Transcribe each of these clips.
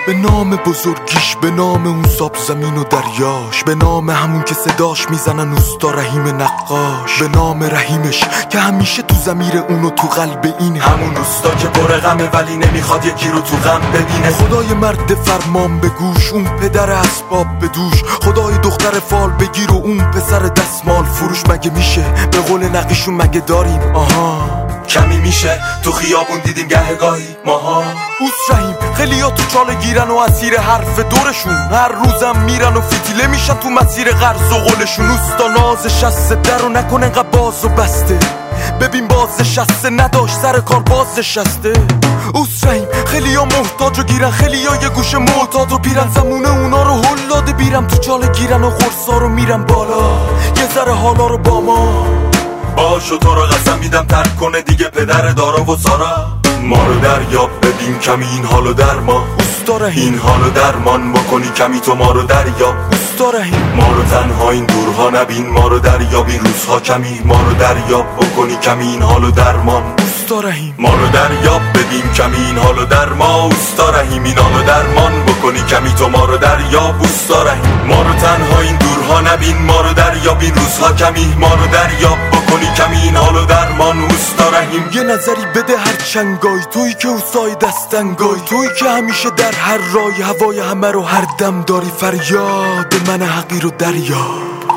به نام بزرگیش، به نام اون ساب زمین و دریاش، به نام همون که صداش میزنن اوستا رحیم نقاش، به نام رحیمش که همیشه تو ضمیر اون و تو قلب این همون اوستا که پر غمه ولی نمیخواد یکی رو تو غم ببینه. خدای مرد فرمان به گوش، اون پدر اسباب به دوش، خدای دختر فال بگیر و اون پسر دستمال فروش. مگه میشه به قول نقیشون مگه داریم آها کمی میشه تو خیابون دیدیم گهگاهی ماها. اوس رحیم خیلی ها تو چاله گیرن و اسیر حرف دورشون، هر روزم میرن و فتیله میشن تو مسیر قرض و قولشون. اوستا ناز شسته در رو نکن انقدر باز و بسته، ببین باز شسته نداشت سر کار باز شسته. اوس رحیم خیلی ها محتاج رو گیرن، خیلی ها یه گوشه معتاد رو پیرن، زمونه اونا رو هل داده بیرم تو چاله گیرن و قرصا رو میرن بالا یه ذره حالا رو با ما. باشو تو رو قسم میدم ترک کنه دیگه پدر دارا و سارا. ما رو دریاب ببین کمی این حالو در ما اوستا رحیم، این حالو درمان بکنی کمی تو ما رو دریاب اوستا رحیم. ما رو تنها این دورها نبین، ما رو دریاب این روزها کمی، ما رو دریاب بکنی کمی این حالو درمان اوستا رحیم. ما رو دریاب ببین کمی این حالو در ما اوستا رحیم، این حالو درمان بکنی کمی تو ما رو دریاب اوستا رحیم. ما رو تنها این دورها نبین، ما رو دریاب این روزها کمی، ما رو دریاب بکنی کمی این حالو درمان اوستا رحیم. یه نظری بده هر چنگای تویی که اوستای دستنگای، تویی که همیشه در هر رای هوای همه رو هر دم داری. فریاد من حقیر و دریا،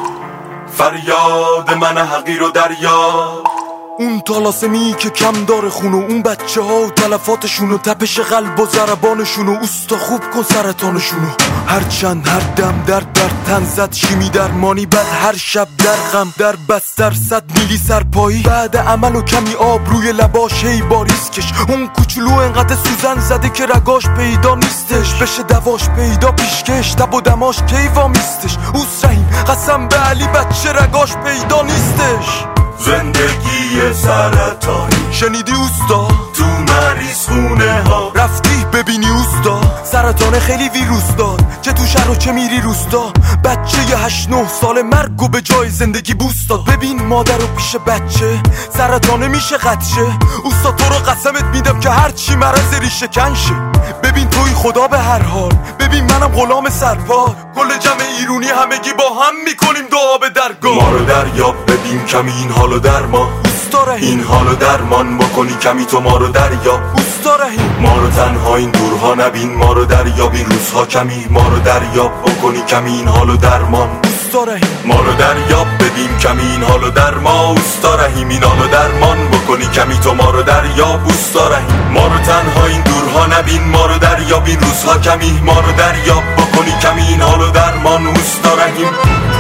فریاد من حقیر و دریا. اون طالاسمی که کم داره خون و اون بچه ها و تلفاتشون و تپش قلب و ضربانشون و اوستا خوب کن سرطانشون. هر چند هر دم در تن زد شیمی درمانی، بعد هر شب در غم در بستر 100 میلی سرپایی، بعد عمل و کمی آب روی لباش هی باریس کش. اون کوچولو انقدر سوزن زده که رگاش پیدا نیستش، بشه دواش پیدا پیشکش تب و دماش کی وامیستش. اوس رحیم قسم به علی بچه رگاش پیدا نیستش. زندگی سرطانی شنیدی اوستا؟ تو مریض خونه ها رفتی ببینی اوستا؟ سرطان خیلی ویروس داد چه تو شهر و چه میری روستا. بچه 8-9 ساله مرگو به جای زندگی بوست داد. ببین مادر و پیش بچه سرطانه میشه قدشه. اوستا تو رو قسمت میدم که هرچی مرض ریشه کنشه. ببین توی خدا به هر حال، ببین منم غلام سرپا، کل جمع ایرونی همگی با هم میکنیم دعا به درگاه. ما رو دریاب ببین کمی این حالو در ما اوستا رحیم، این حالو درمان بکنی کمی تو ما رو دریاب اوستا رحیم. ما رو تنها این دورها نبین، ما رو دریاب این روزها کمی، ما رو دریاب بکنی کمی این حالو درمان اوستا رحیم. ما رو دریاب ببین کمی این حالو در ما اوستا رحیم، این حالو درمان بکنی کمی تو ما رو دریاب اوستا رحیم. ما رو تنها این دورها نبین، ما رو دریاب این روزها کمی، ما رو دریاب بکنی کمی این حالو درمان اوستا رحیم.